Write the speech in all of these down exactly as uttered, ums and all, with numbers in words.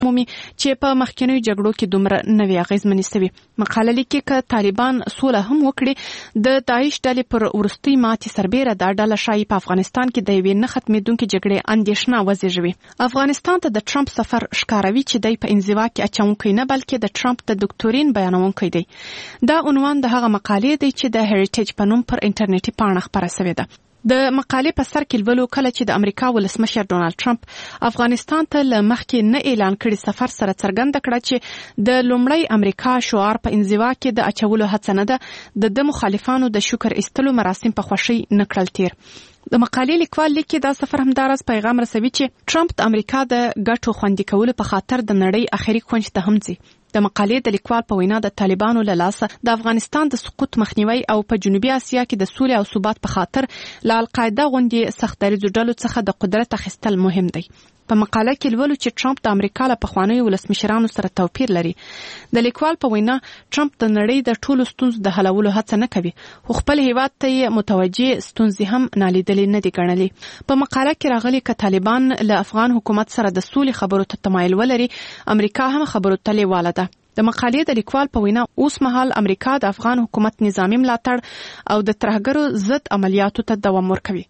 مومي چې په مخکینیو جګړو کې دومره نوي اغیزمنې سوي. مقاله لیکي چې طالبان سوله هم وکړي د داعش ډلې پر ورستۍ ماتې سربېره دا ډله شایي په افغانستان کې د یوې نه ختمېدونکې جګړې اندېښنه وزېږوي. افغانستان ته د ټرمپ سفر ښکاروي چې دی په انزوا کې اچونکی نه بلکې د ټرمپ د دکتورین بیانونکی دی. دا عنوان د هغه مقالې دی چې د هریټیج په نوم پر انټرنیټي پاڼه خپره شوې ده. د مقالې په سر کې لولو کله چې د امریکا ولسمشر ډونالد ټرمپ افغانستان ته له مخکې نه اعلان کړي سفر سره څرګنده کړه چې د لومړی امریکا شعار په انزوا کې د اچولو هڅه نه ده، د مخالفانو د شکر ایستلو مراسم په خوښۍ نه کړل تیر. د مقالې لیکوال لیکي دا سفر همدارس پیغام رسوي چې ټرمپ د امریکا د ګټو خوندي کولو په خاطر د نړۍ اخري کونج ته هم ځي. د مقالې د لیکوال په وینا د طالبانو له لاسه د افغانستان د سقوط مخنیوي او په جنوبي اسیا کې د سولې او ثبات په خاطر له القاعده غوندې سخت دریځو ډلو څخه د قدرت اخیستل مهم دی. په مقاله کې لولو چې ټرمپ د امریکا له پخوانیو ولسمشرانو سره توپیر لري. د لیکوال په وینا ټرمپ د نړۍ د ټولو ستونزو د حلولو هڅه نه کوي، خو خپل هیواد ته متوجه ستونزې هم نالیدلې نه دي ګڼلې. په مقاله کې راغلي چې طالبان له افغان حکومت سره د سولې خبرو ته تمایل ولري، امریکا هم خبرو ته لیواله ده. د مقالې د لیکوال په وینا اوس مهال امریکا د افغان حکومت نظامی ملاتړ او د ترهګرو ضد عملیاتو ته دوام ورکوي.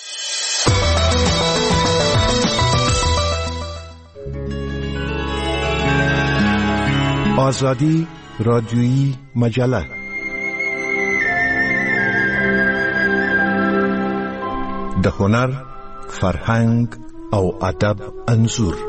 آزادی رادیویی مجله د هنر، فرهنګ او ادب انځور.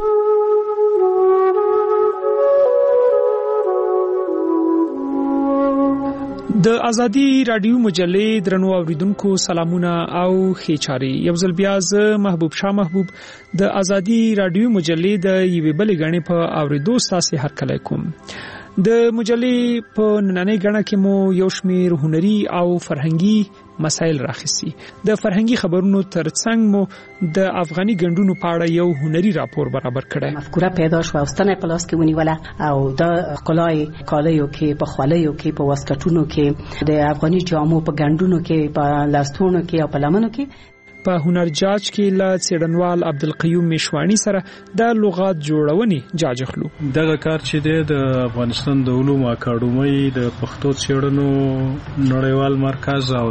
د ازادي رادیو مجلې درنو اوریدونکو سلامونه او ښه چاري. یو ځل بیا زه محبوب شاه محبوب د ازادي رادیو مجلې د یوې بلې غړي په اوریدو ساسي هرکلی کوم. د مجلې په نننۍ غړه کې مو یو شمېر هنري او فرهنګي مسایل راخصي. د فرهنګي خبرونو ترڅنګ مو د افغاني ګوندونو په اړه یو هنري راپور برابر کړی. مفکوره پیدا شو او ستنه په لاس کې ونیوله او د خلای کالیو کې په خالیو کې په واسکټونو کې د افغاني جامو په ګوندونو کې په لاستونو کې او په لمنو کې په هنر جاج کې له څېړنوال عبدالقیوم میشوانی سره د لغات جوړونې جاج اخلو. دغه کار چې د افغانستان د علومو اکاډمۍ د پښتو څېړنو نړیوال مرکز او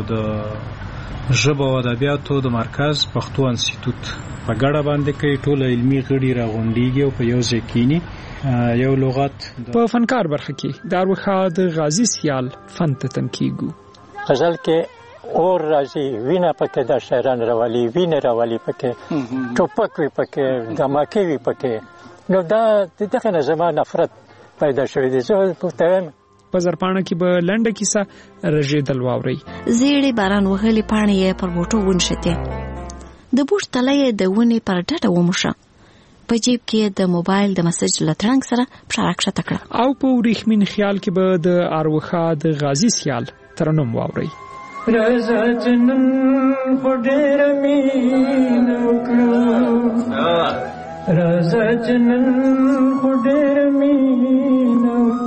د ژبه او ادبیاتو د مرکز پښتو انسټیټوټ په ګډه باندې کوي. ټول علمي غړي راغونډيږي او په یو ځای کېني یو لغت. په فنکار برخه کې د اروښاد غازی سیال فن ته تنکیږو. غزل کې اور راځي، وینه پکې د شاعران راولي، وینه راولي پکې، ټوپک وي پکې، دماکې وي پکې. نو دا دغه نه زما نفرت پیدا شوی دی. زه پوښتنه په زرپانه کې به لنډه کیسه رژېدل واوري. زیړې باران وهلې پاڼې یې پر بوټو ونښتې، د بوټ تله یې د ونې پر ډډه وموښه، په جیب کې د موبایل د مسج له ترنګ سره پښه راکښته کړه. او په وریښمین خیال کې به د اروښاد غازی سیال ترنم واوري. رازا جنن خډېر مين وکړو، رازا جنن خډېر مين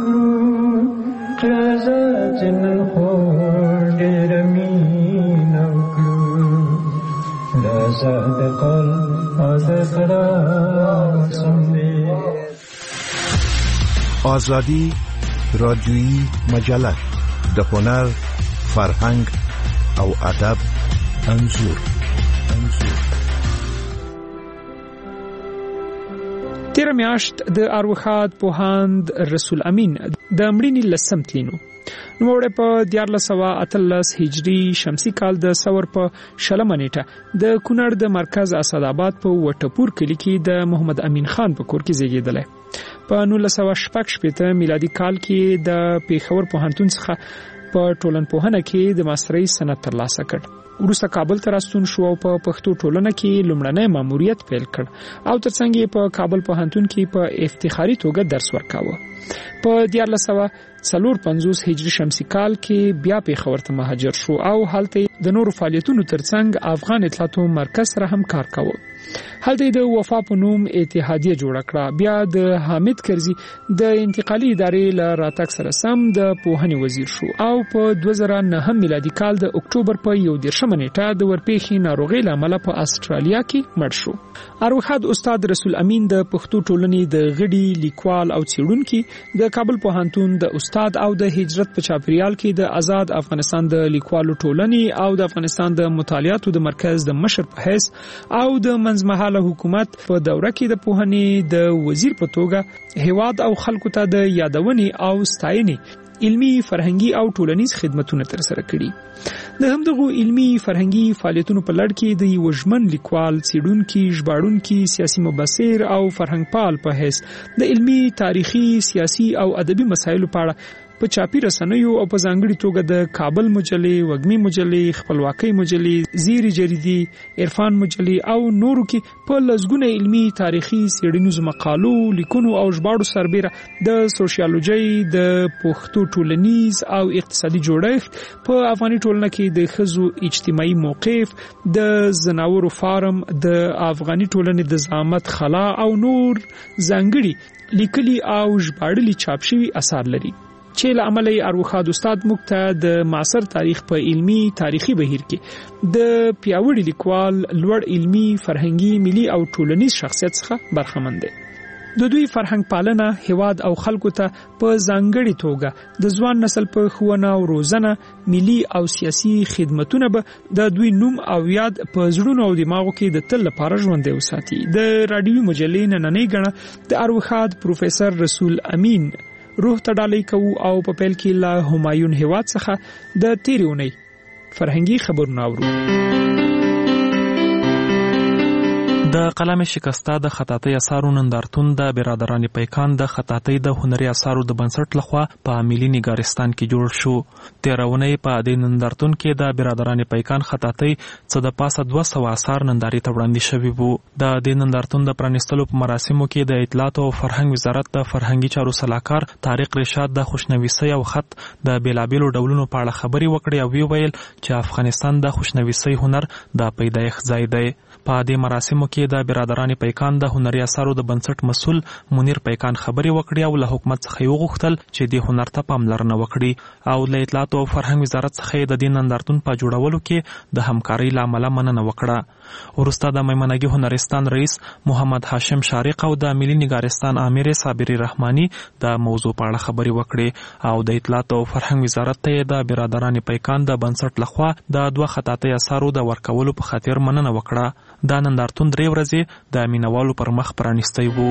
وکړو، رازا جنن خډېر مين وکړو، رازا د قل او د زړه سمې. آزادی رادیویی مجله د هنر، فرهنګ او ادب انځور. انځور تیر میاشت د اروښاد پوهاند رسول امین د مړینې لسم تلینو. نوموړی په دیارلس سوه اتلس هجري شمسي کال د سور په شلمه نیټه د کونړ د مرکز اسداباد په وټپور کلي کې د محمد امین خان په کور کې زیږېدلی. په نولس سوه شپږ شپېته میلادي کال کې د پیښور پوهنتون څخه په ټولنپوهنه کې د ماسترۍ سند ترلاسه کړ. وروسته کابل ته راستون شو او په پښتو ټولنه کې لومړنی ماموریت پیل کړ او ترڅنګ یې په کابل پوهنتون کې په افتخاري توګه درس ورکاوه. په دیارلس سوه څلور پنځوس هجري شمسي کال کې بیا پیښور ته مهاجر شو او هلته د نورو فعالیتونو ترڅنګ افغان اطلاعاتو مرکز سره هم کار کاوه. هلته د وفا په نوم اتحادیه جوړه کړه. بیا د حامد کرزي د انتقالي ادارې له راتګ سره سم د پوهنې وزیر شو او په دوه زره نهم میلادي کال د اکتوبر په یو دېرشم څلوېښتمه نیټه د ورپېښې ناروغۍ له امله په استرالیا کې مړ شو. ارواښاد استاد رسول امین د پښتو ټولنې د غړي، لیکوال او څېړونکي، د کابل پوهنتون د استاد او د هجرت په چاپیریال کې د آزاد افغانستان د لیکوالو ټولنې او د افغانستان د مطالعاتو د مرکز د مشر په حیث او د منځمهاله حکومت په دوره کې د پوهنې د وزیر په توګه هیواد او خلکو ته د یادونې او ستاینې علمي، فرهنګي او ټولنیز خدمتونه ترسره کړي. د همدغو علمي فرهنګي فعالیتونو په لړ کې د یو ژمن لیکوال، څېړونکي، ژباړونکي، سیاسي مبصر او فرهنګپال په حیث د علمي، تاریخي، سیاسي او ادبي مسایلو په اړه په چاپی رسنیو او په ځانګړي توګه د کابل مجلې، وګمي مجلې، خپلواکۍ مجلې، زیری جریدې، عرفان مجلې او نورو کې په لسګونه علمي، تاریخي، څېړنیزو مقالو، لیکونو او ژباړو سربېره د سوشیالوژي، د پښتو ټولنیز او اقتصادي جوړښت، په افغاني ټولنه کې د ښځو اجتماعي موقف، د زناورو فارم، د افغاني ټولنې د زعامت خلا او نور ځانګړي لیکلي او ژباړلي چاپ شوي اثار لري، چې له امله یې ارواښاد استاد موږ ته د معاصر تاریخ په علمي، تاریخي بهیر کې د پیاوړي لیکوال، لوړ علمي، فرهنګي، ملي او ټولنیز شخصیت څخه برخمن دی. د دوی فرهنګ پالنه هیواد او خلکو ته په ځانګړي توګه د ځوان نسل په ښوونه او روزنه، ملي او سیاسي خدمتونه به د دوی نوم او یاد په زړونو او دماغو کې د تل لپاره ژوندی وساتي. د راډیوي مجلې نننۍ ګڼه د ارواښاد پروفیسر رسول امین روح ته ډالۍ کوو او په پیل کې له همایون هیواد څخه د تیرې اونۍ فرهنګي خبرونه اورو. د قلم شکسته د خطاطۍ اثارو نندارتون د برادران پیکان د خطاطۍ د هنري اثارو د بنسټ لخوا په ملي نګارستان کې جوړ شو. تیرونه په دې نندارتون کې د برادران پیکان خطاطۍ څخه د پاسه دوه سوه اثار ننداري ته وړاندې شوي وو. د دې نندارتون د پرانیستلو په مراسمو کې د اطلاعات او فرهنګ وزارت د فرهنګي چارو سلاکار طارق رشاد د خوشنویسۍ او خط د بیلابیلو ډولونو په اړه خبري وکړې او وی ویل چې افغانستان د خوشنویسۍ هنر د پیدایښت ځای دی. په دې مراسمو کې د برادران پیکان د هنري اثارو د بنسټ مسؤل منیر پیکان خبري وکړي او له حکومت څخه یو غوښتل چې د هنر ته پاملرنه وکړي او له اطلاعات او فرهنګ وزارت څخه د دې نندارتون په جوړولو کې د همکارۍ لامل مننه وکړه. ورسته د میمنګي هنرستان رئیس محمد هاشم شارق او د ملي نګارستان امیر صابری رحماني د موضوع په اړه خبري وکړي او د اطلاعات او فرهنګ وزارت ته د برادران پیکان د بنسټ لخوا د دوه خطاطۍ اثارو د ورکولو په خاطر مننه وکړه. دا نندارتون درې ورځې د مینوالو پر مخ پرانیستی وو.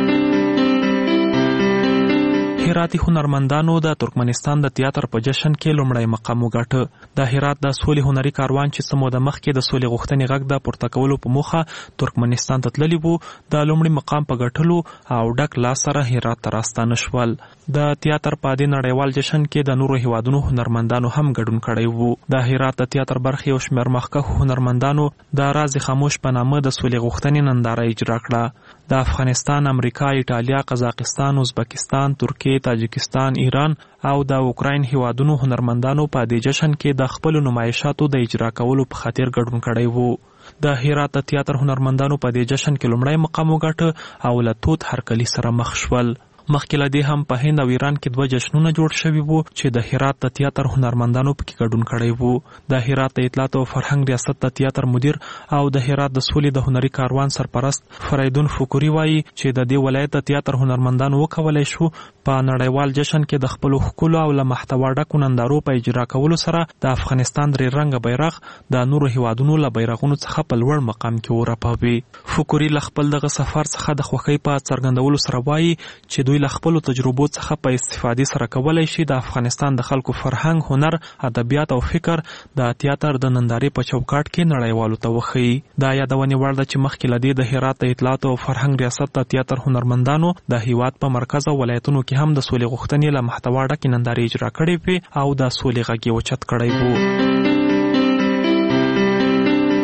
هراتي هنرمندانو د ترکمنستان د تیاتر په جشن کې لومړی مقام وګاټه. د هرات د سولې هنري کاروان چې څه موده مخکې د سولې غوښتنې غږ د پورته کولو په موخه ترکمنستان ته تللی وو، د لومړي مقام په ګټلو او ډک لاس سره هرات ته راستانه شول. د تیاتر په دې نړیوال جشن کې د نورو هیوادونو هنرمندانو هم ګډون کړی وو. د هرات د تیاتر برخې او شمېر مخکښو هنرمندانو د راز خاموش په نامه د سولې غوښتنې ننداره اجرا کړه. د افغانستان، امریکا، ایټالیا، قزاقستان، ازبکستان، ترکیه، تاجکستان، ایران او د اوکراین هیوادونو هنرمندانو په دې جشن کې د خپل نمایشاتو د اجرا کولو په خاطر ګډون کړی وو. د هرات د تیاتر هنرمندانو په دې جشن کې لومړی مقام وګاټه او له توت هرکلي سره مخ شول. مخکې له دې هم په هند او ایران کې دوه جشنونه جوړ شوي وو چې د هرات د تیاتر هنرمندانو پکې ګډون کړی وو. د هرات د اطلاعات او فرهنګ ریاست د تیاتر مدیر او د هرات د سولې د هنري کاروان سرپرست فریدون فکوري وایي چې د دې ولایت د تیاتر هنرمندانو وکولای شو په نړیوال جشن کې د خپل ښکلو او له محتوا ډکو نندارو په اجرا کولو سره د افغانستان درې رنګه بیرغ د نورو هیوادونو له بیرغونو څخه په لوړ مقام کې ورپوي. فکوري له خپل دغه سفر څخه د خوښۍ په څرګندولو سره وایي چې دوی له خپلو تجربو څخه په استفادې سره کولای شي د افغانستان د خلکو فرهنګ، هنر، ادبیات او فکر د تیاتر د نندارې په چوکاټ کې نړیوالو ته وښيي. دا یادونې وړ ده چې مخکې له دې د هرات د اطلاعات او فرهنګ ریاست د تیاتر هنرمندانو د هیواد په مرکز او ولایتونو کې هم د سولې غوښتنې له محتوا ډکې نندارې اجرا کړې وې او د سولې غږ یې اوچت کړی و.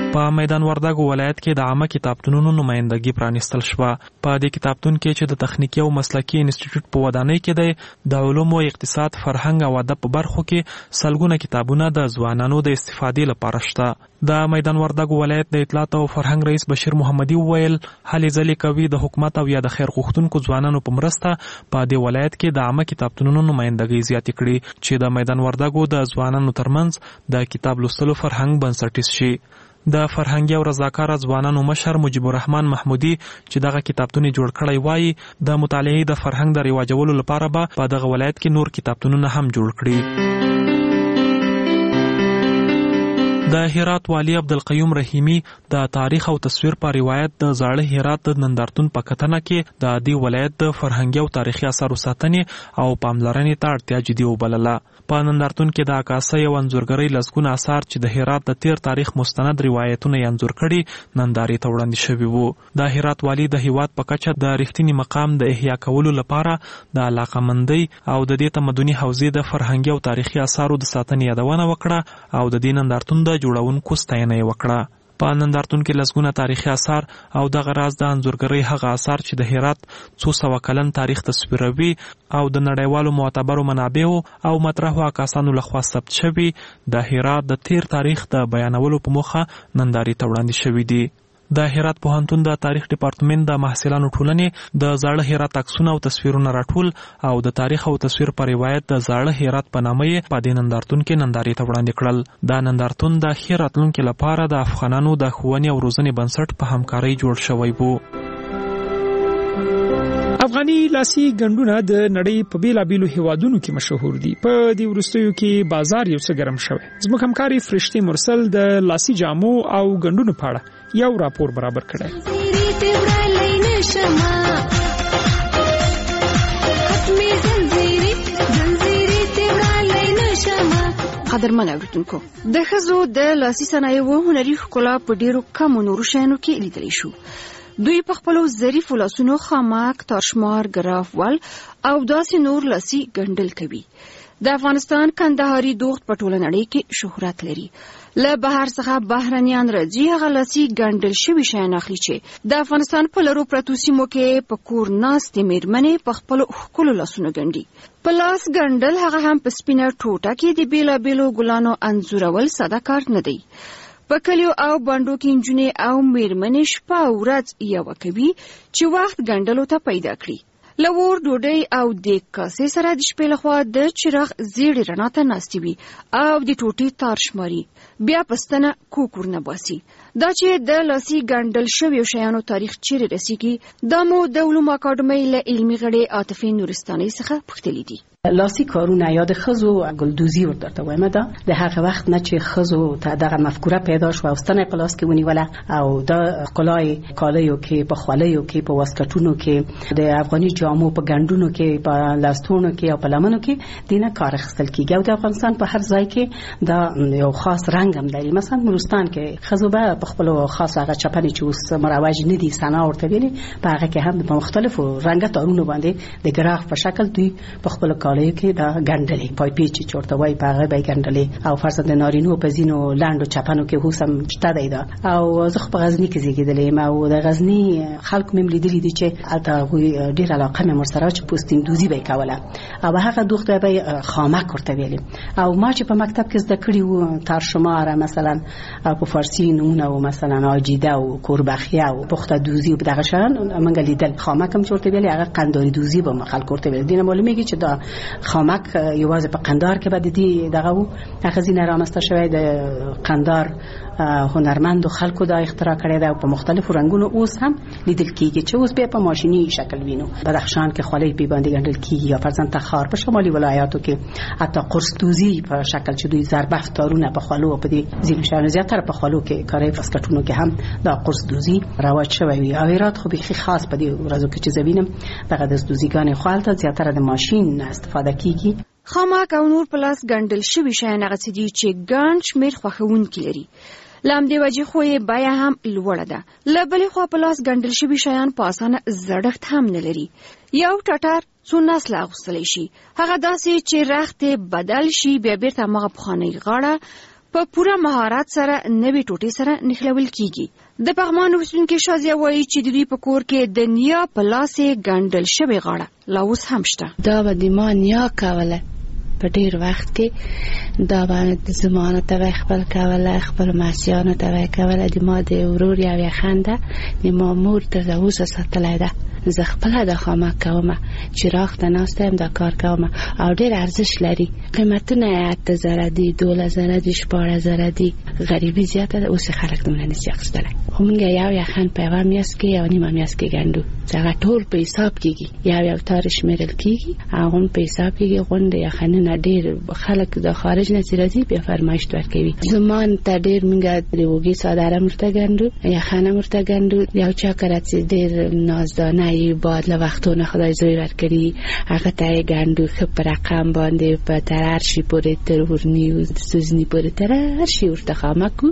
په میدان وردګو ولایت کې د عامه کتابتونونو نمائندګي پرانیستل شوه. په دې کتابتون کې چې د تخنیکي او مسلکي انسټیټیوټ په ودانۍ کې دی، د علومو، اقتصاد، فرهنګ او ادب په برخو کې سلګونه کتابونه د ځوانانو د استفادې لپاره شته. د میدان وردګو ولایت د اطلاعات او فرهنګ رئیس بشیر محمدي وویل هلې ځلې کوي د حکومت او یا د خیر غوښتونکو ځوانانو په مرسته په دې ولایت کې د عامه کتابتونونو نمائندګي زیاتې کړي چې د میدان وردګو د ځوانانو ترمنځ د کتاب لوستلو فرهنګ بنسټیز شي. د فرهنګي او رضاکاره ځوانانو مشر مجيب الرحمن محمودي چې دغه کتابتون جوړ کړی وایي د مطالعې د فرهنګ د رواجولو لپاره به په دغه ولایت کې نور کتابتونونه هم جوړ کړي. د هرات والی عبدالقیوم رحیمی د تاریخ او تصویر په روایت د زاړه هرات د نندارتون په کتنه کې د دې ولایت د فرهنګي او تاریخي اثارو ساتنې او پاملرنې ته اړتیا جدي وبلله. په نندارتون کې د عکاسۍ او انځورګرۍ لسګونه اثار چې د هرات د تیر تاریخ مستند روایتونه یې انځور کړي نندارې ته وړاندې شوي وو. د هرات والی د هیواد په کچه د رښتینی مقام د احیا کولو لپاره د علاقمندۍ او د دې تمدني حوزې د فرهنګي او تاریخي اثارو د ساتنې یادونه وکړه او د دې نندارتون د جوړونکو ستاینه یې وکړه. په نندارتون کې لسګونه تاریخي اثار او دغه راز د انځورګرۍ هغه اثار چې د هرات څو سوه کلن تاریخ تصویروي او د نړیوالو معتبرو منابعو او مطرحو عکاسانو لخوا ثبت شوي د هرات د تیر تاریخ د بیانولو په موخه نندارې ته وړاندې شوي دي. د هرات پوهنتون د تاریخ ډپارټمنټ د محصلانو ټولنې د زاړه هرات عکسونه او تصویرونه راټول او د تاریخ او تصویر په روایت د زاړه هرات په نامه یې په دې نندارتون کې نندارې ته وړاندې کړل. دا نندارتون د ښې راتلونکي لپاره د افغانانو د ښوونې او روزنې بنسټ په همکارۍ جوړ شوی وو. افغاني لاسي ګنډونه د نړۍ په بیلابیلو هیوادونو کې مشهور دي. په دې وروستیو کې بازار یو څه ګرم شوی. زموږ همکاري فرشتي مرسل د لاسي جامو او ګنډونو په اړه یو راپور برابر کړی. قدرمن اوریدونکو، د ښځو د لاسي صنایعو هنري ښکلا په ډیرو کمو نورو شیانو کې لیدلی شو. دوی په خپلو ظریفو لاسونو خامک، تارشمار، ګراف ول او داسې نور لاسي ګنډل کوي. د افغانستان کندهاري دوخت په ټوله نړۍ کې شهرت لري. له بهر څخه بهرنیان راځي هغه لاسي ګنډل شوي شیان اخلي چې د افغانستان په لرو پرتو سیمو کې په کور ناستې میرمنې په خپلو ښکلو لاسونو ګنډي. په لاس ګنډل هغه هم په سپینه ټوټه کې د بیلابیلو ګلانو انځورول ساده کار نه دی. په کلیو او بانډو کې نجونې او میرمنې شپه او ورځ یوه کوي چې وخت ګنډلو ته پیدا کړي. له اور، ډوډۍ او د کاسې سره د شپې لخوا د چراغ زیړې رڼا ته ناستې وي او د ټوټې تار شماري. بیا پستنه کوکور نه باسي. دا چې د لاسي ګنډل شویو شیانو تاریخ چیرې رسیږي دا مو د علومو اکاډمۍ له علمي غړې عاطفې نورستانۍ څخه پوښتلي دي. لاسي کارونه یا د ښځو ګلدوزي ورته وایم دا د هغه وخت نه چې ښځو ته دغه مفکوره پیدا شو او ستنه په لاس کې ونیوله او د ښکلای کالیو کې په خوليو کې په واسکټونو کې د افغاني جامو په ګنډونو کې په لاستونو کې او په لمنو کې دینه کار اخیستل کیږي او د افغانستان په هر ځای کې دا یو خاص رنگ هم لري. مثلا نورستان کې ښځو به په خپل خاص هغه چپنې چې اوس مروج نه دي سنا ورته ویلي په هغه کې هم په مختلفو رنګه تارونو باندې د ګراف په شکل دوی په خپل کالیو کې دا ګنډلې پای پیچ چورته وای په هغه به ګنډلې او فرض د نارینو په زینو لاندو چپنو کې هوسم شته دی دا. او زه په غزنی کې زیږیدلې ما او د غزنی خلکو مم لیدلې دي چې البته ډیر علاقه مې مرسره چې پوستین دوزی به کوله او هغه دوخته به خامک ورته ویلې او ما چې په مکتب کې زده کړی و تارشمار مثلا په فارسی نمونه او مثلا عاجیده او کوربخیه او پخته دوزی په دغه شان منګ لیدل خامک هم چورته ویلې هغه قنداری دوزی به خلک ورته ویل. دینه معلومیږي چې دا خامک یوازې په قندار کې به دي دغه وو هغه زینه رامسته شوی د قندار هنرمند خلکو دا اختراع کړی دا په مختلفو رنگونو اوس هم لیدل کیږي چې اوس به په ماشینی شکل وینو. بدخشان کې خولۍ په باندې ګنډل کیږي یا فرزند تخار په شمالي ولایاتو کې حتی قرص دوزی په شکل چې دوی زربفت تارونه په خولو په دې ځینو شان زیاتره په خولو کې کاري فسکټونو کې هم دا قرص دوزی رواج شوی وي. او هرات خو به خاص په دې ورځو کې چې زوینم دغه د دوزیګان خالته زیاتره د ماشین استفاده کیږي. خامک او نور پلاس ګنډل شوي شیان هغه څه دي چې ګڼ شمېر خوښونکي لري. له همدې وجې خو یې بیه هم لوړه ده. له بلې خوا پلاس ګنډل شوي شیان په اسانه زړښت هم نه لري. یو ټټر څو نسله اغوستلی شي. هغه داسې چې رخت بدل شي بیا بیرته هماغه پخوانۍ غاړه په پوره مهارت سره نوې ټوټې سره نښلول کیږي. د پغمان اوسیدونکي شازیه وایي چې د دوی په کور کې د نیا په لاسې ګنډل شوې غاړه لا اوس هم شته. دا به د ما نیا کوله په ډیر وخت کې، دا باندې د زمانه ته خپل کوله، خپل ماسیانو ته کوله. د ما د ورور یو یخنده د ما مور تر اوسه ساتلای ده. زه خپل د خامه کوم چې راخ ته ناستم دا کار کوم او ډیر ارزش لري. قیمتونه اته زره دي، دوله زره دي، شپاره زره دي. غریبی زیاته ده، اوس خلک دومره نشي اخیستلی. خو مونږ یو یخن په یوه میاشت کې یو نیمه میاشت کې ګنډو. هغه ټول په حساب کېږي، یو یو تار شمېرل کېږي، هغه په حساب کېږي. غونډې یخنونه ډیر خلک د خارج نه چې راځي بیا فرمایشت ورکوي. زمان ته ډیر مونږ د اوږې څادره ورته ګنډو، یخنه ورته ګنډو. یو چا کړه چې ډیر نازدانه ای بعد له وختونه خدای زوی ورکړي، هغه ته یې ګنډو ښه په رقم باندې په تر هر شي پورې تر ورني او سوزني پورې تر هر شي ورته خامه کو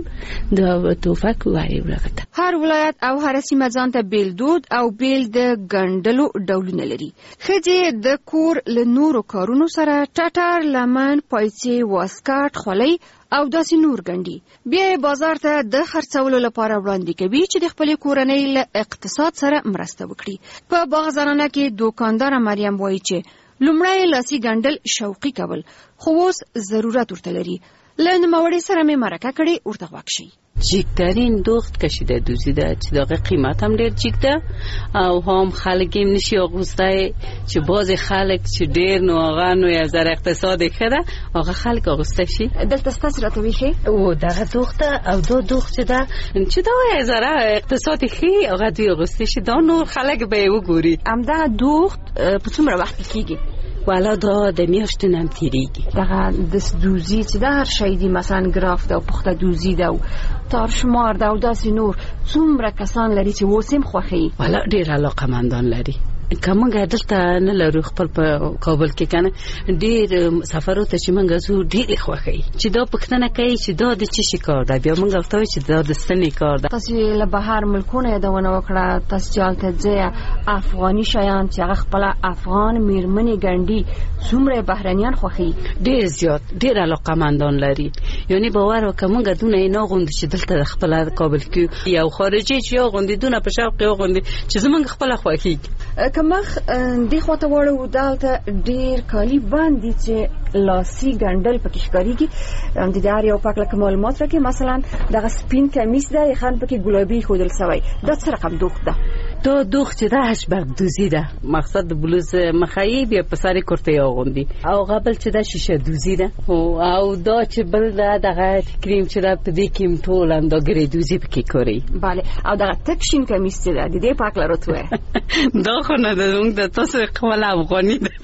د توفه کو وایي ورغه. هر ولایت او هر سیمه ځان ته بیل دود او بیل د ګنډلو ډولونه لري. ښځې د کور له نورو کارونو سره ټټر، لمن، پایڅې، واسکټ، خولۍ او داسې نور ګنډي. بیا یې بازار ته د خرڅولو لپاره وړاندې کوي چې د خپلې کورنۍ له اقتصاد سره مرسته وکړي. په باغ زنانه کې دوکاندار مریم وایي چې لومړی لاسي ګنډل شوقي کول، خو اوس ضرورت ورته لري. له نوموړې سره مې مرکه کړې، ورته غوږ شئ. جیکترین دوخت کشیده دوزیده چې داغه قیمت هم ډیر جیک ده او هم خلک هم نشي اغوسته چې باز خلک چې ډیر نو هغه نو یو زر اقتصاد خره هغه خلک اغوسته شي. دلته ستاسو راته ویخي او دغه دوخت او دو دوخت چې ده چې دا یو زر اقتصاد خي هغه دی اغوسته شي، دا نور خلک به وګوري. ام دا دوخت په څومره وخت کېږي؟ والا دا د میاشتې نم تیریږي. دغه د دوزي چې د هر شی دی، مثلا ګراف ده او پخته دوزي ده او تار شمار ده او داسې نور، څومره کسان لري چې وسیم خوښي؟ والا ډیر علاقمندان لري. کومه دلته نه لرو خپل په کابل کې کنه ډیر سفرو ته چې موږ زو ډیر خوښي چې دا پښتنه کوي چې دا د چی شي کار ده. بیا موږ ورته چې دا د ستنې کار ده. تاسو له بهر ملکونه یادونه وکړه، تاسو چالت ځای افغاني شیان چې هغه خپل افغان میرمنې ګنډي، څومره بهرنیان خوښي؟ ډیر زیات، ډیر علاقمندان لري. یعنی باور وکړه موږ دونه نه غوند چې دلته خپل کابل کې یو خارجي چې یو غوندي دونه په شوق یو غوندي چې زمونږ خپل خوښي. کمخ د خواته وړو دالته ډیر کالی باندې چې لاسي ګنډل پکې ښکاریږي. د دې یو پاک لکه معلومات راکې، مثلا دغه سپین کمیس ده خان پکې ګلابي خودل سوی، دا څه رقم دوخت ده؟ دا دوخت چې ده هشبرګ دوزی ده. مقصد د بلوز مخایي بیا په ساري کورته اغوندي او قبل چې ده شیشه دوزی ده او دا چې بل ده دغه کریم چې ده په دې کې ټول انداګری دوزی پکې کوي. bale او دغه تک شین کمیس چې ده د دې پاک لروتوه دا خو نه ده، موږ د تاسو خپل افغاني ده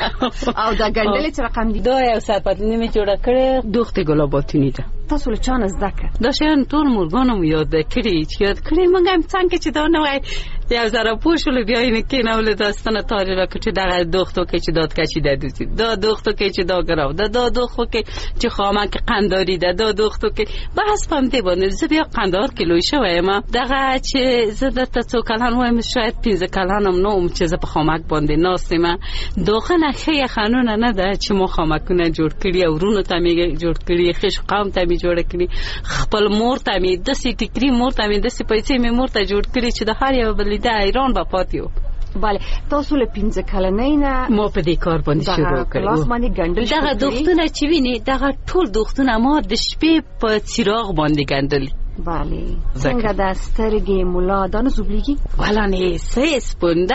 او دا ګنډل چې رقم دي. دا یو سپات نیمه جوړه کړې دوخت ګلاباتونی ده. تاسو له چانه زده کړه؟ دا شیان ټول مورګانو یاد کړی چې یاد کړی موږ هم څنګه چې دا نه وای یو زره پوښول بیا یې کې نه ول داستانه تاریخ راکړي دغه دوختو کې چې داد کشي ده دوزی، دا دوختو کې چې دا ګراو ده، دا دوختو کې چې خامه کې قنداری ده، دا دوختو کې بحث پم دی باندې زه بیا قندار کیلوي شوم. دغه چې زه د تاسو کلان وایم شاید پنځه کلانم نو چې زه په خامک باندې ناستم. دوخنه خې خانونه نه ده چې مو خامکونه جوړ کړی او ورونو ته می جوړ کړی، خښ قوم ته می جوړ کړی، خپل مور ته می د سې ټیکري مور ته می د سې پیسې می مور ته جوړ کړی چې د هر یو بل د ایران په پاتیو. bale تاسو له پنځه کلنۍ نه مو په دې کار باندې شروع کړو. لاس باندې ګنډل دغه دوختونه چې ویني دغه ټول دوختونه ما د شپې په څراغ باندې ګنډل. bale څنګه د سترګې مولا دانه زوبليږي؟ ولا نه سېس پونده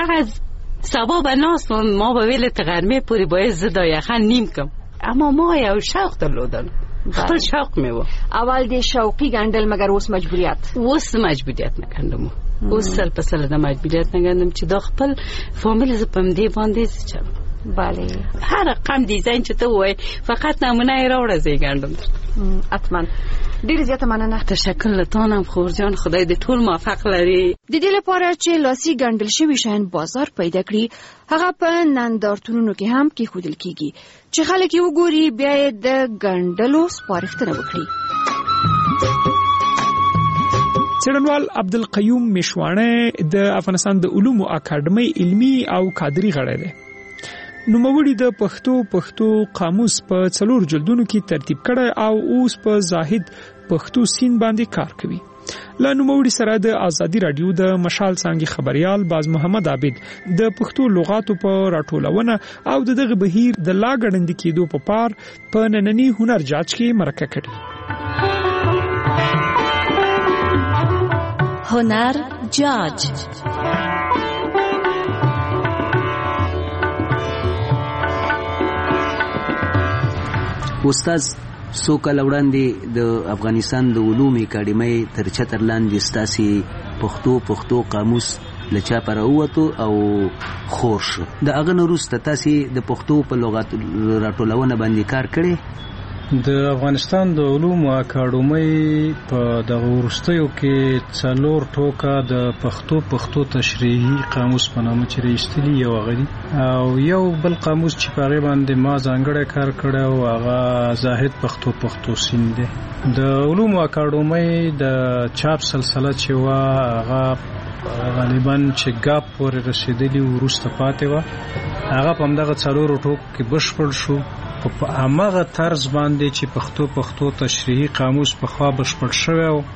سبا به ناس ما به ویل تغرمه پوری باید زدا یخن نیم کم، اما ما یو شوق درلودن، خپل شوق مې و. اول د شوقي ګنډل مګر اوس مجبوریت؟ اوس مجبوریت نه کندم، اوس سل په سل د مجبوریت نه کندم چې دا خپل فامیل ز پم دی باندې چل. bale هر رقم دیزاین چې ته وای فقط نمونه یې راوړه زی ګنډم. اتمن ډیر زیاته مننه. تشکر لتانم خورجان، خدای دې ټول موفق لري. د دې لپاره چې لاسي ګنډل شوی شین بازار پیدا کړي، هغه په نندارتونونو کې هم کې خودل کیږي چې خلک یې وګوري بیا یې د ګنډلو سپارښتنه وکړي. څېړنوال عبدالقیوم میشوانه د افغانستان د علومو اکاډمۍ علمي او کادري غړی دی. نوموړي د پښتو پښتو قاموس په څلور جلدونو کې ترتیب کړی او اوس په زاهد پښتو سین باندې کار کوي. له نوموړي سره د آزادي رادیو د مشال څانګې خبريال باز محمد عابد د پښتو لغاتو په راټولونه او دغه بهیر د لا ګړندې کېدو په پار په نننی هنر جاج کې مرکه کړي. هنر جاج استاد سو کال وړاندې د افغانستان د علوم اکاډمۍ تر چتر لاندې ستاسي پښتو پښتو قاموس لچا پر اوته او خور شو. د هغه وروسته تاسو د پښتو په لغات راټولونه باندې کار کړی. د افغانستان د علوم اکاډمۍ په دغه وروستیو کې څلور ټوکه د پښتو پښتو تشریحي قاموس په نامه چې راستلی یو غړي او یو بل قاموس چې په هغه باندې ما ځانګړی کار کړی او هغه زاهد پښتو پښتو سین دی. د علوم اکاډمۍ د چاپ سلسله چې وا هغه غالبا چې ګاپ پورې رسیدلی ورسته پاتې و هغه په همدغه څلور ټوک کې بشپړ شو په هغه طرز باندې چې پښتو پښتو تشریحي قاموس په خوا بشپړ شوی او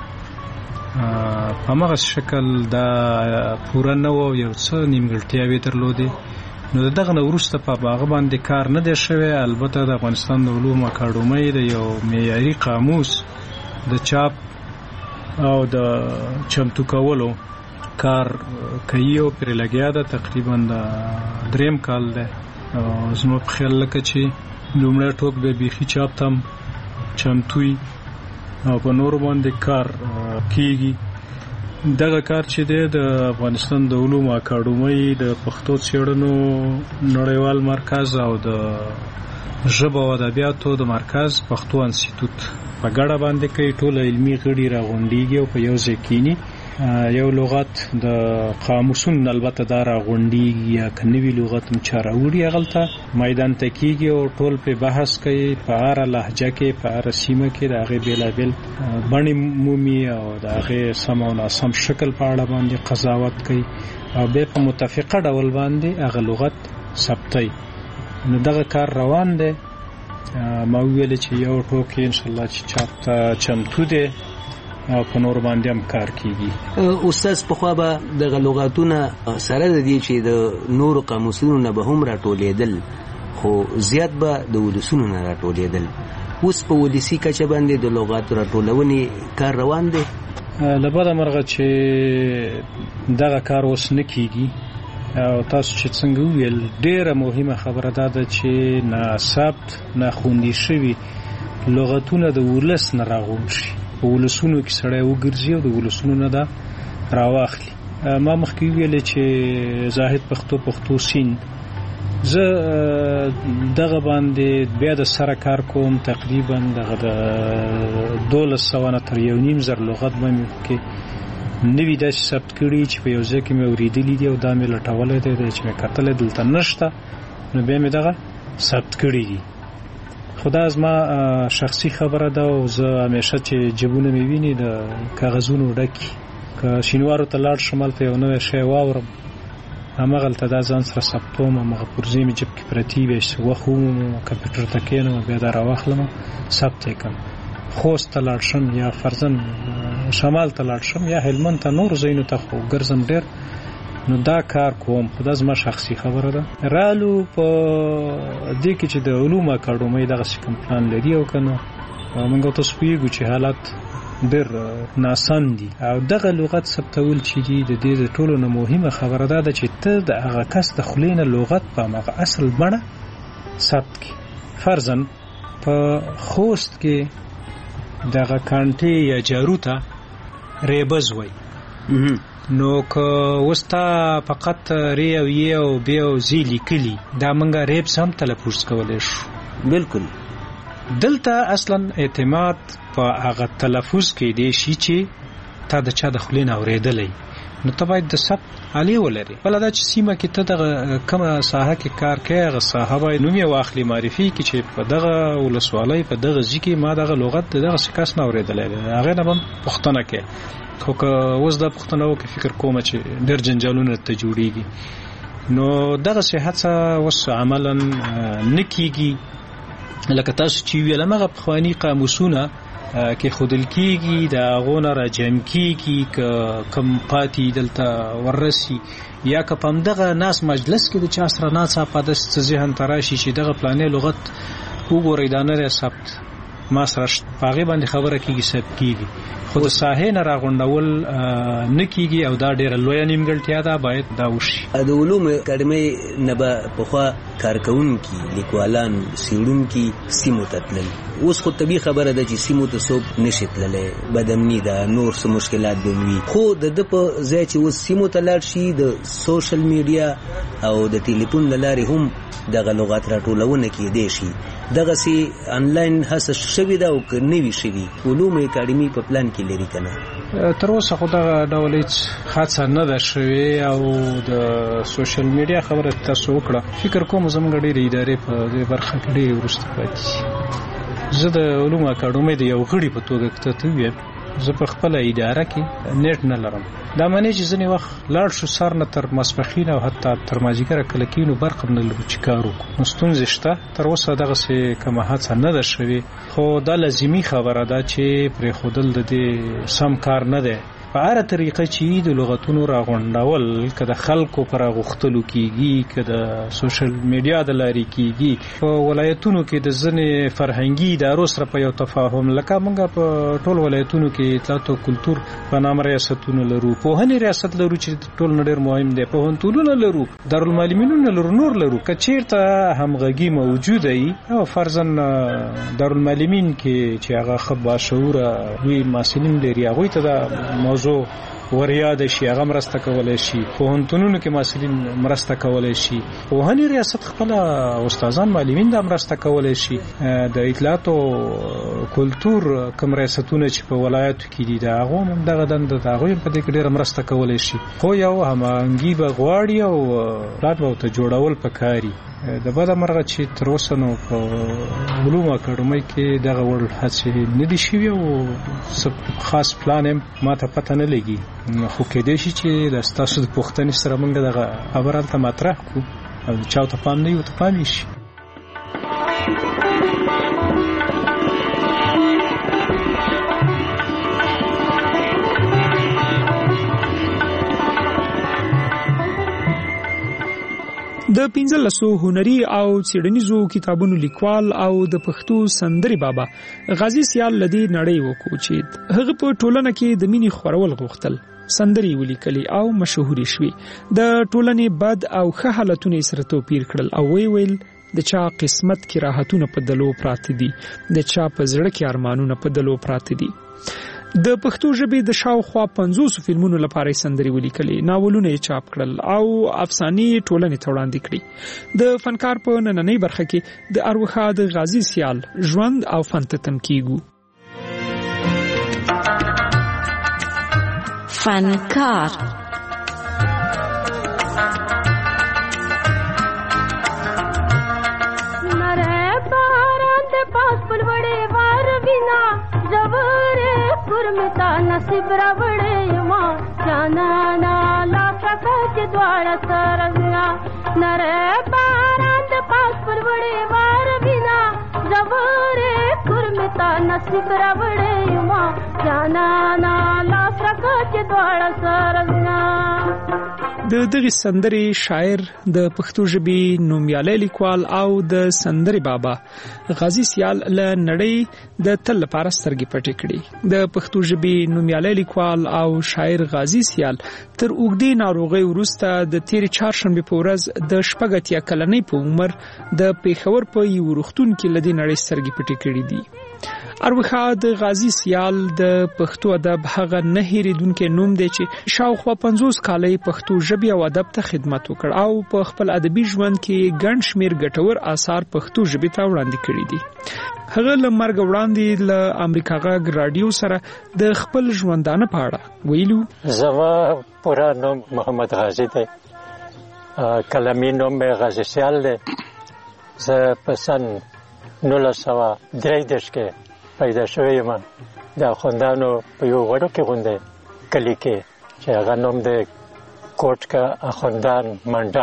په هغه شکل دا پوره نه و یو څه نیمګړتیاوې درلودې. نو دغه نه وروسته په هغه باندې کار نه دی شوی. البته د افغانستان د علوم اکاډمۍ د یو معیاري قاموس د چاپ او د چمتو کولو کار کوي او پرې لګیا ده. تقریبا د دریم کال ده او زما په خیال لکه چې لومړی ټوک به بیخي چاپ تم چمتوي او په نور باندې کار کیږي. دغه کار چې دی د افغانستان د علوم اکاډمۍ د پښتو څېړنو نړیوال مرکز او د ژبه او ادبیاتو د مرکز پښتو انسټیټوټ په ګډه باندې کوي. ټول علمي غړي راغونډيږي او په یو ځای کېني یو لغت د قاموسون البته دا راغونډيږي یا کنوي لغت مچاروړي غلطه میدان ته کېږي او ټول په بحث کوي په هر لهجه کې په هر سیمه کې د هغه بیلابل بڼې مومي او د هغه سم او ناسم شکل په اړه باندې قضاوت کوي او به په متفقه ډول باندې هغه لغت ثبتي. نو دغه کار روان دی. ما ویل چې یو ټوکی ان شاء الله چې چاپته چمتو دی او په نور باندې هم کار کیږي. استاد په خو به د لغاتونه سره د دې چې د نور قاموسونو نه به هم راټولېدل خو زیات به د ولسونو نه راټولېدل. اوس په ولسی کچه باندې د لغاتو راټولونې کار روان دی. لبدا مرغه چې دغه کار اوس نه کیږي او تاسو چې څنګه ویل ډیره مهمه خبره ده چې نه ثبت نه خوندي شوی لغاتونه د ولس نه راغون شي. په ولسونو کې سړی وګرځي او د ولسونو نه دا راواخلي. ما مخکې ویل چې زاهد پښتو پښتو سین زه دغه باندې بیا د سره کار کوم. تقریبا دغه د دولس سوه نه تر یو نیم زر لغت باندې کې نوی داسې ثبت کړي چې په یو ځای کې مې اورېدلي دي او دا مې لټولی دی چې مې کتلی دلته نشته نو بیا مې دغه ثبت کړي دي. خو دا زما شخصي خبره ده او زه همیشه چې جبونه مې ویني د کاغذونو ډکي که شینوارو ته لاړ شم هلته یو نوی شی واورم همغلته دا ځان سره ثبتوم همغه پرزې مې جب کې پرتې وي وخت ومومم کمپیوټر ته کښېنم بیا دا راواخلم ثبت یې کړم. خوست ته لاړ شم یا فرضاً شمال ته لاړ شم یا هلمند ته نور ځایونو ته خو ګرځم ډېر نو دا کار کوم. خو دا زما شخصي خبره ده. رالو په دې کې چې د علوم اکاډمۍ دغسې کوم پلان لري او که نه موږ تاسو پوهېږو چې حالات ډېر ناسم دي او دغه لغت ثبتول چې دي د دې د ټولو نه مهمه خبره دا ده چې ته د هغه کس د خولې نه لغت په همغه اصل بڼه ثبت کړي. فرضاً په خوست کې دغه کانټې یا جارو ته ریبز وایي نو که وستا فقط ری او ی او بی او زی لیکلی دا منګه ریب سم تلفظ کولای شو. بالکل دلته اصلا اعتماد په هغه تلفظ کې دی شي چې تا د چا د خلین اوریدلې نو ته باید د ثبت علی ولري. بل دا چې سیمه کې ته دغه کومه ساحه کې کار کوي هغه ساحه باید نوم یې واخلي معرفي کې چې په دغه ولسوالۍ په دغه ځکه ما دغه لغت دغه شکاس نه اوریدلې هغه نه پښتنه کې خو که اوس دا پښتنه وکي فکر کوم چې ډېر جنجالونه ته جوړیږي نو دغه صحت اوس عملاً نکیږي لکه تاسو چې ویل مغه پخوانی قاموسونه کې خودل کیږي د غونه را جمع کیږي کم پاتې دلته ورسي یا کپم دغه ناس مجلس کې د چا سره ناڅه پدست ذهن تراشي چې دغه پلانې لغت وګورئ دا نه ثبت ما سره پاغي باندې خبره کیږي ثبت کیږي خو د ساحې نه راغونډول نکیږي او دا ډېر لوی نیمګړتیا ده باید دا وشي د علوم اکاډمي نه به پخوا کارکونکي لیکوالان سیړونکي سیمو ته تلل اوس خو طبي خبره ده چې سیمو ته څوک نشي تللی بدامني ده نور څه مشکلات به وي خو د ده په ځای چې اوس سیمو ته لاړ شي د سوشل میډیا او د ټلیفون له لارې هم دغه لغات راټولونه کېدی شي دغسې آنلاین هڅه شوې ده او که نه وي شوي علوم اکاډمي په پلان کې لري که نه تر اوسه خو دغه ډول هېڅ هڅه نه ده شوې او د سوشل میډیا خبره تاسو وکړه فکر کوم زموږ ډېرې ادارې په دې برخه کې ډېرې وروسته پاتې دي زه د علوم اکاډمۍ د یو غړي په توګه که ته ویم زه په خپله اداره کې نیټ نه لرم دا معنی چې ځینې وخت لاړ شو سار نه تر ماسپښین او حتی تر مازدیګره کله کینو برق هم نه لرو چې کار وکړو نو ستونزې شته تر اوسه دغسې کومه هڅه نه ده شوې خو دا لازمي خبره ده چې پرېښودل د دې سم کار نه دی په هره طریقه چې د لغتونو راغونډول که د خلکو په راغوښتلو کېږي که د سوشل میډیا د لارې کېږي په ولایتونو کې د ځینې فرهنګي ادارو سره په یو تفاهم لکه موږ په ټول ولایتونو کې اطلاعات او کلتور په نامه ریاستونه لرو پوهنې ریاست لرو چې ټول نه ډېر مهم دی پوهنتونونه لرو دارالمعلمینونه لرو نور لرو که چېرته همغږي موجوده وي او فرضاً دارالمعلمین کې چې هغه ښه باشعوره لوی محصلین لري هغوی ته دا موضوع وریاد شي هغه مرسته کولای شي پوهنتونونو کې محصلین مرسته کولای شي پوهنې ریاست خپل استادان معلمین دا مرسته کولای شي د اطلاعات او کلتور کوم ریاستونه چې په ولایتو کې دي دا هغه هم دغه دنده دا هغه په دې کې ډېره مرسته کولای شي خو یو هماهنګي به غواړي او پلان به ورته جوړول پکاري د بده مرغه چې تر اوسه نو په علوم اکاډمۍ کې دغه وړ هڅې نه دي شوي او خاص پلان هم ما ته پته نه لګي خو کېدای شي چې د ستاسو د پوښتنې سره موږ دغه خبره هلته مطرح کړو او چا ته پام نه وي ورته پام یې شي د پنځلسو هنري او څېړنیزو کتابونو لیکوال او د پښتو سندري بابا غازی سیال لدی نړۍ وکوچید هغه په ټولنه کې د مینې خورول غوښتل سندري ولیکلي او مشهوري شوي د ټولنې بد او ښه حالتونه سره توپیر کړل او وی ویل د چا قسمت کې راحتونه په دلو پراته دي د چا په زړه کې ارمانونه په دلو پراته دي د پښتو ژبې د شاوخوا پنځوس فلمونو لپاره سندري ولیکلي ناولونه یې چاپ کړل او افسانې ټولنې ته وړاندې کړي د فنکار په نننۍ برخه کې د اروښاد غازی سیال ژوند او فن ته تم کیږو فنکار متا نصیب راوړې ما جانا لا پکې دواړه سرنا نره باران د پاس پر وړې وار بنا زوره کور متا نصیب راوړې ما جانا لا پکې دواړه سرنا د دغه سندري شاعر د پښتو ژبې نومیالی لیکوال او د سندري بابا غازی سیال له نړۍ د تل لپاره سترګې پټې کړې د پښتو ژبې نومیالی لیکوال او شاعر غازی سیال تر اوږدې ناروغۍ وروسته د تېرې چهارشنبې په ورځ د شپږ اتیا کلنۍ په عمر د پېښور په یو روغتون کې له دې نړۍ سترګې پټې کړې دي اروښاد غازی سیال د پښتو ادب هغه نه هېرېدونکی نوم دی چې شاوخوا پنځوس کاله پښتو ژبې او ادب ته خدمت وکړ او په خپل ادبي ژوند کې ګڼ شمېر ګټور آثار پښتو ژبې ته وړاندې کړي دي هغه له مرګ وړاندې له امریکا غږ راډیو سره د خپل ژوندانه په اړه ویلو زما پوره نوم محمد غازی دی کلمي نوم مې غازی سیال دی زه په سن نولس سوه درې دېرش کې پیدا شوی یم د اخوندانو په یو وړو کې غونډې کلي کې چې هغه نوم دی کوټ کا اخوندان منډان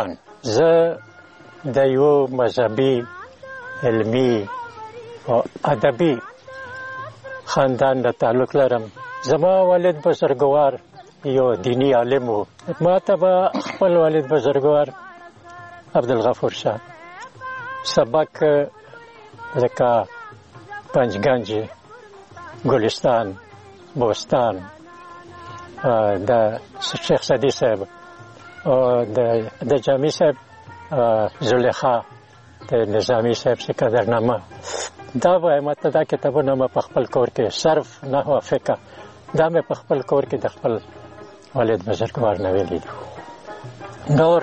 زه د یو مذهبي علمي او ادبي خاندان نه تعلق لرم. زما والد بزرګوار یو دینی عالم و. ما ته به خپل والد بزرګوار عبدالغفور شاه سبق لکه پنجگنج، ګلستان، بوستان، د شیخ سعدي صاحب او د جامی صاحب زلیخا، د نظامی صاحب سکندرنامه، دا وایم ته دا کتابونه مې په خپل کور کې صرف نحو فقه دا مې په خپل کور کې د خپل والد بزرګوار نه ویلي دي. نور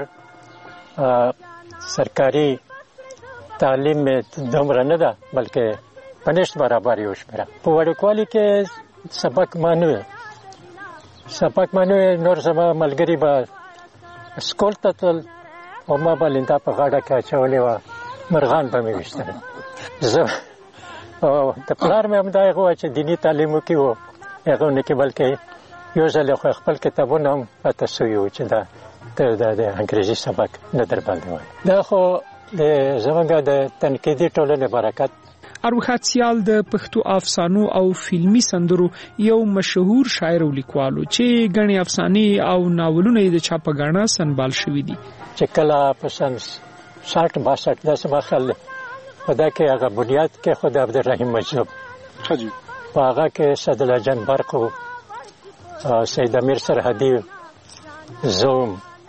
سرکاري تعلیم مې دومره نه ده بلکې په نشت برابر یو شمېره. په وړوکوالي کې سبق مانو سبق مانو نور زما ملګري به سکول ته تلل او ما به لنده په غاړه کې اچولې وه، مرغان به مې ویشتل. زه او د پلار مې همدا هغه وه چې دیني تعلیم وکړي و هغه ونه کې بلکې یو ځل خو خپل کتابونه هم پاته سوي وو چې دا د انګریزي سبق نه در باندې وایي. دا خو د زمونږ د تنقیدي ټولنې برکت. اروښاد سیال د پښتو افسانو او فلمي سندرو یو مشهور شاعر او لیکوال چې غني افسانې او ناولونه یې د چاپګاڼه سنبال شوي دي. چې کله په سن شاټ باسټ داسې ما خیال دی په دا کې هغه بنیاد کې خود عبدالرحیم مجذوب په هغه کې سعدالله جان برق و، سید امیر سرحدي، زوم،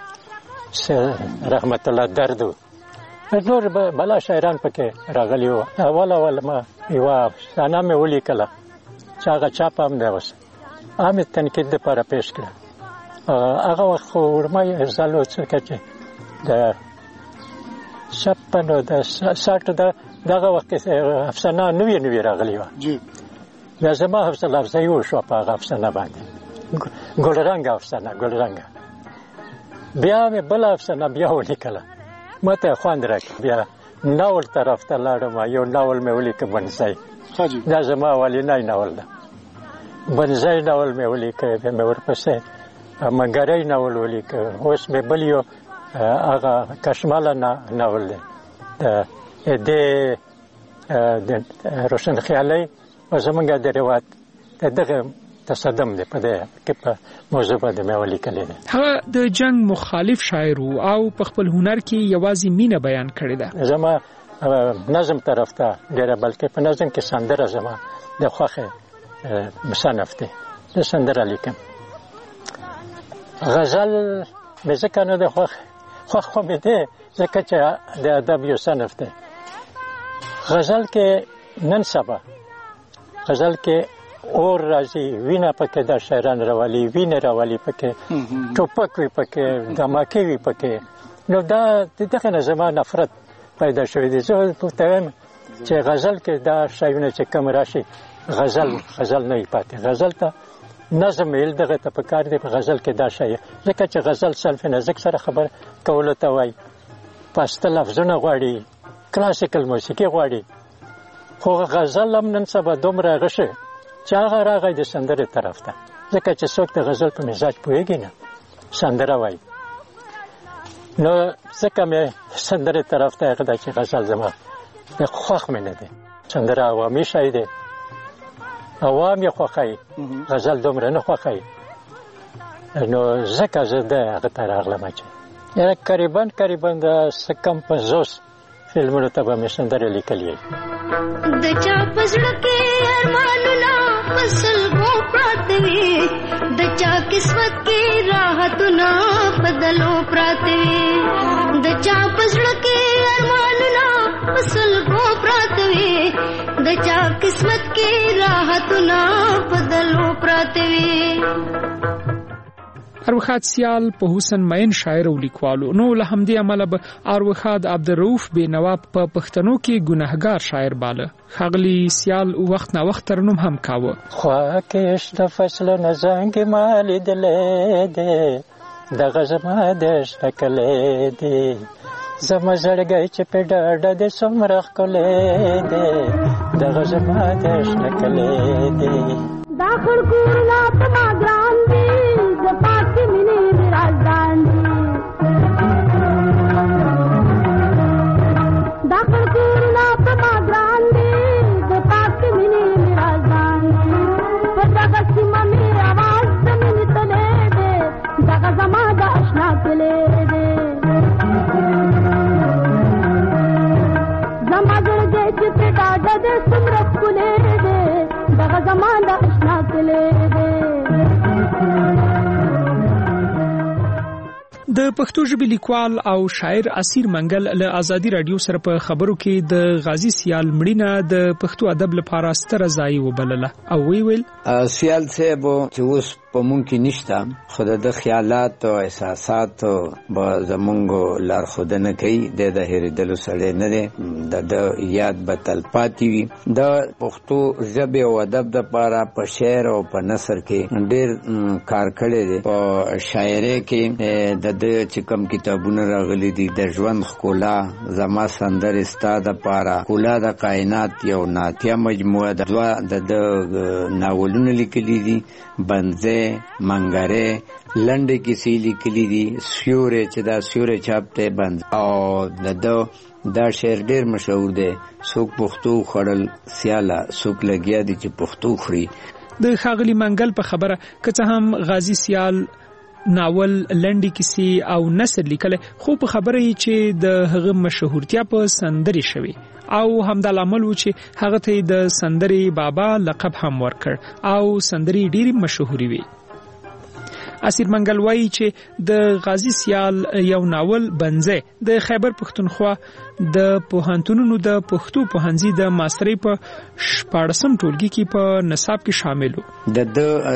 رحمت الله درد و نور بلا شاعران پکې راغلي وو. اول اول ما یوه افسانه مې ولیکله چې هغه چاپ هم دی اوس عامې تنقید دپاره پیش کړه. هغه وخت خو وړمه ځل و څکه چې د شپنو د ساټو د دغه وخت کې افسانه نوې نوې راغلې وه. بیا زما حوصله افزایي وشوه په هغه افسانه باندې، ګلرنګه افسانه ګلرنګه. بیا مې بله افسانه بیا ولیکله، ما ته خوند راکړ. بیا ناول طرف ته لاړم، یو ناول مې ولیکه بنځای، دا زما اولنی ناول ده. بنځای ناول مې ولیکه، بیا مې ورپسې منګری ناول ولیکه. اوس مې بل یو هغه کشماله ناول دی د روشن خیالۍ او زمونږ د روایت دغه تصدم دی په دې کې په موضوع باندې مې ولیکلې ده. هغه د جنگ مخالف شاعر او په خپل هنر کې یوازې مینه بیان کړې ده. زما نظم طرف ته ډېره بلکې په نظم کې سندره زما د خوښې مصنف دی، د سندره لیکم. غزل مې ځکه نه د خوښ خوښ خو مې دی ځکه چې د ادب یو صنف دی. غزل کې نن سبا غزل کې اور راځي، وینه پکې د شاعران راولي، وینه راولي پکې، ټوپک وي پکې، دماکې وي پکې. نو دا دغه نه زما نفرت پیدا شوی دی. زه ورته وایم چې غزل کې دا شیونه چې کم راشي غزل غزل نه وي پاتې. غزل ته نظم ویل دغه ته پکار دی. په غزل کې دا شی ځکه چې غزل سلف نزک سره خبر کولو ته وایي، پاسته لفظونه غواړي، کلاسیکل موسیقي غواړي. خو غزل هم نن سبا دومره هغه شي چې هغه راغی د سندرې طرف ته، ځکه چې څوک د غزل په مزاج پوهېږي نه، سندره وایي. نو ځکه مې سندرې طرف ته هغه ده چې غزل زما د خوښ مې نه دی. سندره عوامي شی دی، عوام یې خوښوي، غزل دومره نه خوښوي. نو ځکه زه د هغه ته راغلم چې قریبا قریبا د څه کم پنځوس فلمونو ته به مې سندرې لیکلې. د چا په زړه کې ارمانونه په سلګو پراته وي، د چا قسمت کې راحتونه په دلو پراته وي، د چا په زړه کې ارمانونه په سلګو پراته وي، د چا قسمت کې راحتونه په دلو پراته وي. اروښاد سیال په حسن مین شاعر او لیکوالو نو له همدې امله به اروښاد عبدالرؤف بینوا په پښتنو کې ګناهګار شاعر باله. ښاغلي سیال وخت نه وخت ترنم هم کاوه. خوا کې شته فصلونه زنګ ما لیدلی دی، دغه زما د شته کلی دی، زما زړګی چې په ډاډه دی څومره ښکلی دی، دغه زما د شته کلی دی. دا خړکورونه په ما ګران دي، د پاکې مینې د رازدان دي. د پښتو ژبې لیکوال او شاعر اسیر منګل له ازادي رادیو سره په خبرو کې د غازی سیال مړینه د پښتو ادب لپاره ستره ځای وبلله او وی ویل سیال صاحب چې اوس په مونږ کې نشته خو د خیالات او احساسات به زمونږ لارښودنه کوي د د هېرېدلو سړی نه دی د یاد به تلپاتې وي د پښتو ژبې او ادب دپاره په شعر او په نثر کې ډېر کار کړی دی. په شاعرۍ کې د د چې کوم کتابونه راغلي دي د ژوند ښکلا زما سندرې ستا دپاره ښکلا د کائنات یو ناتیه مجموعه ده د د ناولونه لیکلي دي بنځې منګرې لنډې کیسې لیکلي دي سیورې چې دا سیورې چاپ دی بند او د ده دا شعر ډېر مشهور دی څوک پښتو خوړل سیاله څوک لګیا دي چې پښتو خوري. د ښاغلي منګل په خبره که څه هم غازی سیال ناول لنډی کیسې او نثر لیکل خو په خبره یې چې د هغه مشهورتیا په سندري شوی او همدا لامل و چې هغه ته د سندري بابا لقب هم ورکړ او سندري ډېری مشهوري وي. اسیر منګل وایي چې د غازی سیال یو ناول بنځه د خیبر پښتونخوا د پوهنتونونو د پښتو پوهنځي د ماسترۍ په شپاړسم ټولګي کې په نصاب کې شامل و. د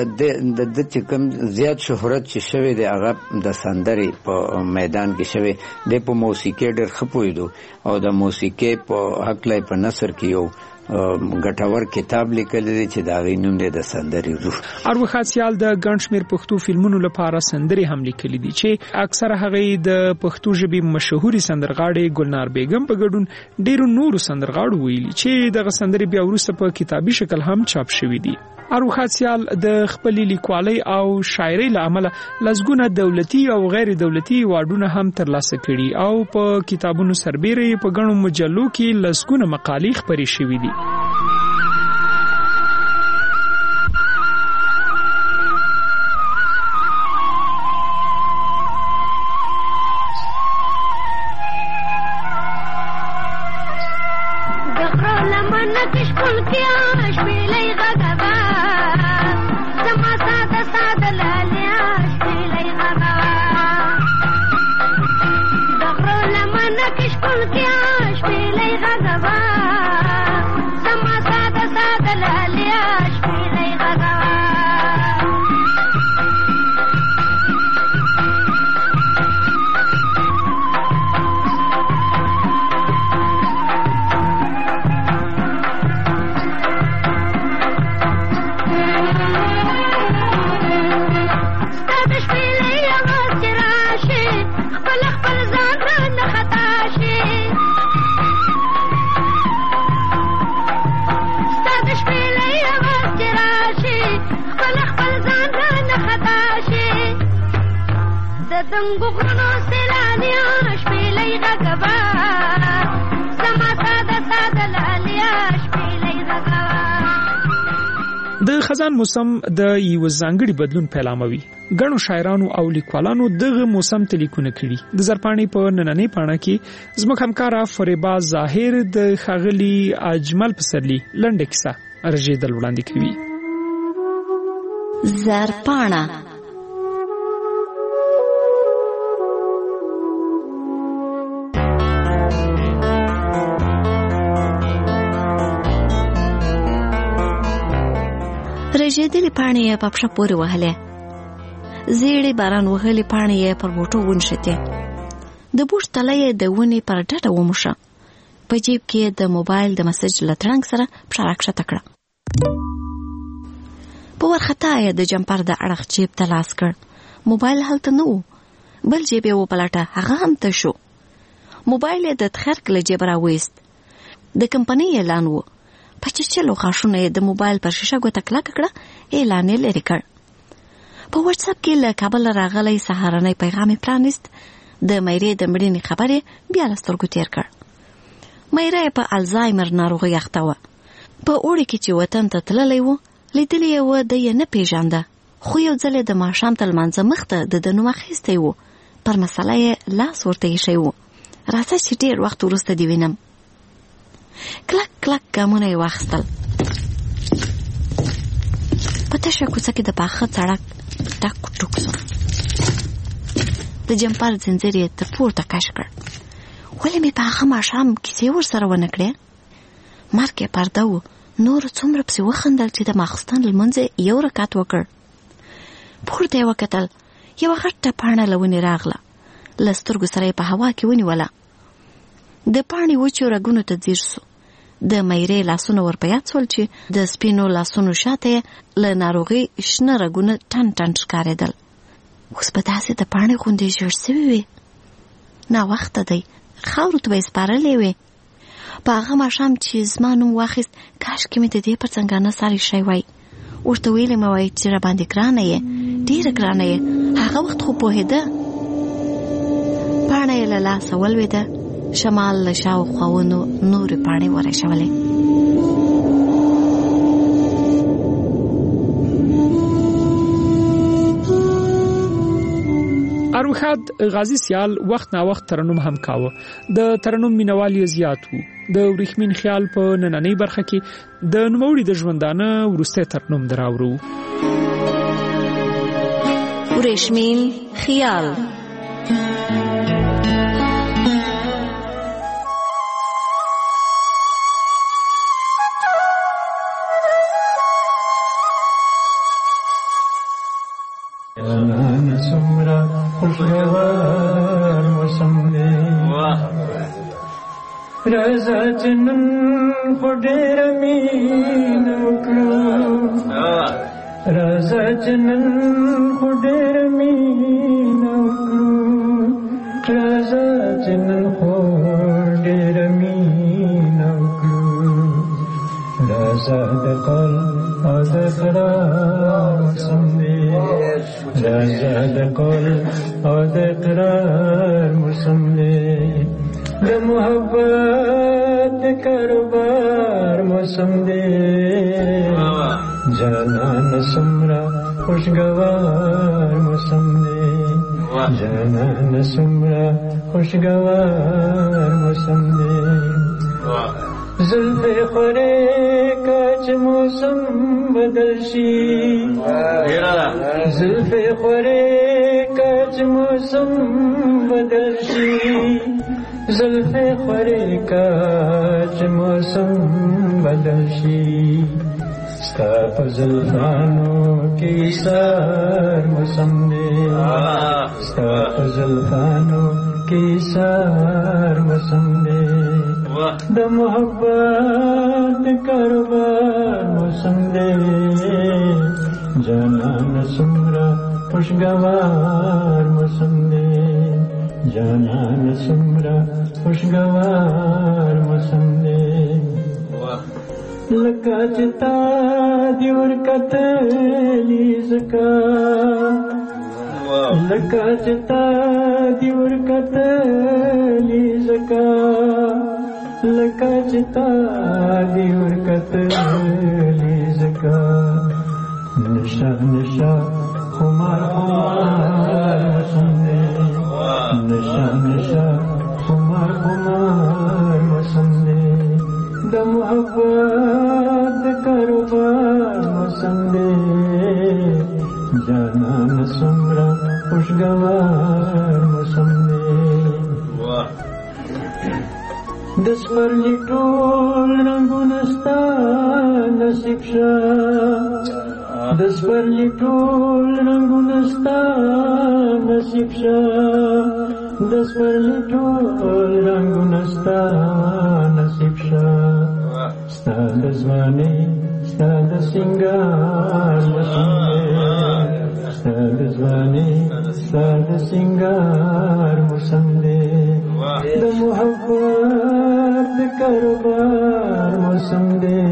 د د چې کوم زیات شهرت چې شوی دی هغه د سندرې په میدان کې شوی دی. په موسیقي ډېر ښه پوهېدو او د موسیقي په هکله په نثر کې یو ګټور کتاب لیکلی دی چې د هغې نوم دی د سندرې روح. اروخات سیال د ګڼ شمېر پښتو فلمونو لپاره سندرې هم لیکلي دي چې اکثره هغې د پښتو ژبې مشهورې سندرغاړې ګلنار بیګم په ګډون ډېرو نورو سندرغاړو ویلي چې دغه سندرې بیا وروسته په کتابي شکل هم چاپ شوي دي. اروخات سیال د خپلې لیکوالۍ او شاعرۍ له امله لسګونه دولتي او غیر دولتي ایوارډونه هم ترلاسه کړي او په کتابونو سربیره په ګڼو مجلو کې لسګونه مقالې خپرې شوي دي. د خزان موسم د یو ځانګړي بدلون پیلاموي. ګڼو شاعرانو او لیکوالانو دغه موسم ته لیکونه کړي. د زرپاڼې په نننۍ پاڼه کې زموږ همکاره فریبا ظاهر د ښاغلي اجمل پسرلي لنډه کیسه رژېدل وړاندې کوي. زرپاڼه رژېدلې پاڼې یې په پښه پورې وهلې. زیړې باران وهلې پاڼې یې پر بوټو ونښتې. د بوټ تله یې د ونې پر ډډه وموښه. په جیب کې د موبایل د مسج له ترنګ سره پښه راکښته کړه. په ورخطا یې د جمپر د اړخ جیب ته لاس کړ. موبایل هلته نه و. بل جیب یې وپلټه، هغه هم تش شو. موبایل یې د تخرګ له جیبه راویست. د کمپنۍ اعلان و. په چچلو غاښونه یې د موبایل پر شیشه ګوته کلکه کړه. اعلان یې لرې کړ. په واتس اپ کې له کابل راغلی سهارنی پیغام یې پرانیست. د میرې د مړینې خبر یې بیا له سترګو تېر کړ. میره یې په الزایمر ناروغۍ اخته وه. په اوړي کې چې وطن ته تللی و لیدلی یې و د یې نه پیژانده، خو یو ځل یې د ماښام تر لمانځه مخته د ده نوم اخیستی و. پر مسله یې لاس ورته ایښی و. راځه چې ډېر وخت وروسته دې وینم. کلک کلک ګامونه یې واخیستل. په تشه کوڅه کې د پاخه سړک ټک ټوک شو. د جمپر زنځیر یې تر پورته کش کړ. ولې مې په هغه ماښام کیسې ورسره ونه کړې؟ مرګ یې پرده و. نور څومره پسې وخندل چې د ماخستن لمونځ یو رکعت وکړ. پورته یې وکتل، یوه غټه پاڼه له ونې راغله. له سترګو سره یې په هوا کې ونیوله. د پاڼې وچو رګونو ته ځیر سو. د میرې لاسونه ور په یاد سول چې د سپینو لاسونو شاته یې له ناروغۍ شنه رګونه ټن ټن ښکارېدل. اوس به داسې د پاڼې غوندې ژړ سوي وې. ناوخته دی، خاورو ته به یې سپارلې وې. په هغه ماښام چې زما نوم واخیست، کاشکې مې د دې پر څنګانه ساری شی وای. ورته ویلې مې وای چې راباندې ګرانه یې، ډېره ګرانه یې. هغه وخت خو پوهېده. پاڼه یې له لاسه ولوېده. شمال له شاوخواونو نورې پاڼې ورژولې. اروښاد غازي سیال وخت نا وخت ترنم هم کاوه. د ترنم مینوال یې زیات وو. د وریښمین خیال په نننۍ برخه کې د نوموړي د ژوندانه وروستی ترنم دراوړو. وریښمین خیال. سمرا خوشگوار موسم دی رضا جنن خو ډېر مینه وکړه رضا جنن خو ډېر مینه وکړه رضا جنن خو ډېر مینه وکړه رضا د قل او د قرار موسم دی رضا د قول او د اقرار موسم دی د محبت د کاروبار موسم دی جانان سمرا خوشگوار موسم دی جانان سمرا خوشگوار موسم دی زلف خوره کچ موسم بدل شي زلف خوره کچ موسم بدل شي زلف خوره کچ موسم بدل شي ستا په زلفانو کې سار موسم دی ستا په زلفانو کې سار موسم دی د محبت کاروبار موسم دی جانان سمرا خوشگوار موسم دی جانان سمرا خوشگوار موسم دی لکه چې تا دې ورکتلي زکا لکه چې تا دې ورکتلي زکا لکه چې تا دې ورکتلي زکا نشه نشه خمار خمار موسم دی نشه نشه خمار خمار موسم دی د محبت د کاروبار موسم دی جانان سمرا خوشگوار موسم دی د سپرلي ټول رنګونه ستا نصیب شه د سپرلي ټول رنګونه ستا نصیب شه د سپرلي ټول رنګونه ستا نصیب شه ستا د ځوانۍ ستا د سینګار موسم دی ستا د ځوانۍ ستا د سینګار موسم دی د محبت د کاروبار موسم دی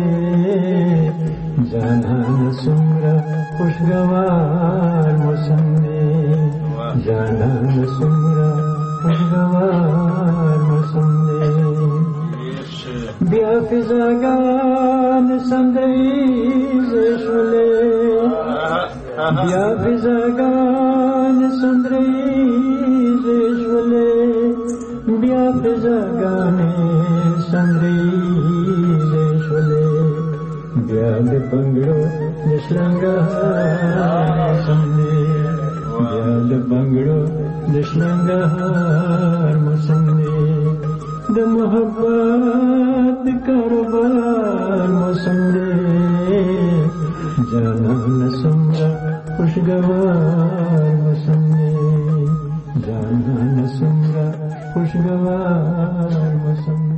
جانان سمرا خوشگوار موسم دی جانان سمرا خوشگوار موسم دی بیا فضاگان سندریز شولے بیا فضاگان سندریز شولے بیا فضاگان سندریز شولے بیا د بنگړو نشرنګار موسم دی بیا د بنگړو دشننگهار موسم دی د محبت کاروبار موسم دی جانان سمرا خوشگوار موسم دی جانان سمرا خوشگوار موسم دی